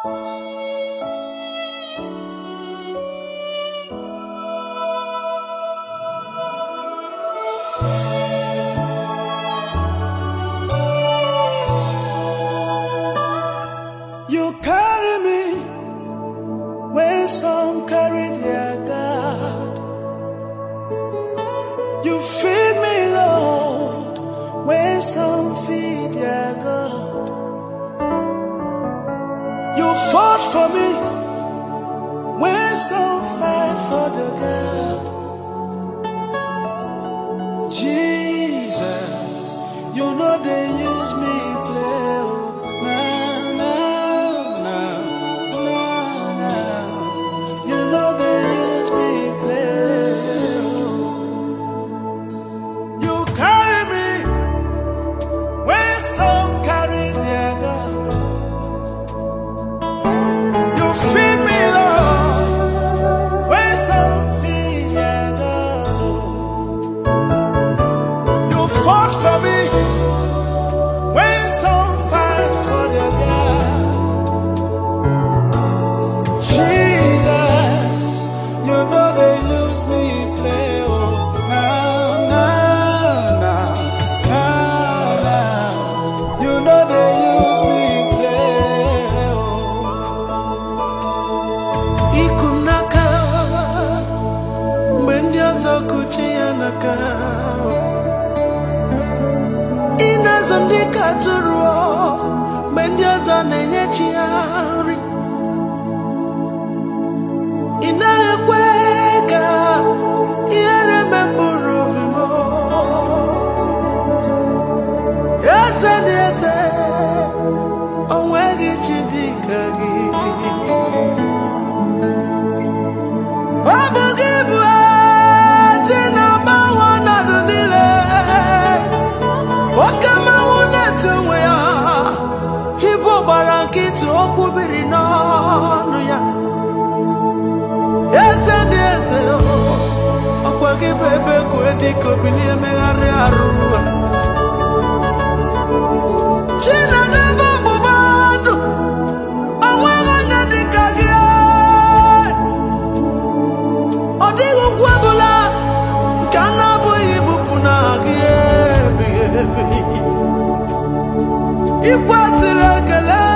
You carry me when some carry their God. You feed me, Lord, when some feed their God. You fought for me when some fight for the God. Jesus, you know they use me play. Inazondika turuo mendiaza nenye chiari inaekweka iere memburu mimo yasendete onwegi chidika gi Kitu okubiri n'ọnụ ya eze ndị eze ọkwa gị bụ ebe ka dịka obili emegharị arụ Chinadebe ọgbụgba ndụ onweghị onye dịka gị ọ dịghị ugwu ọbụla nke a na-abụghị ibupụ na gị ebighị ebi ikwesịrị ekele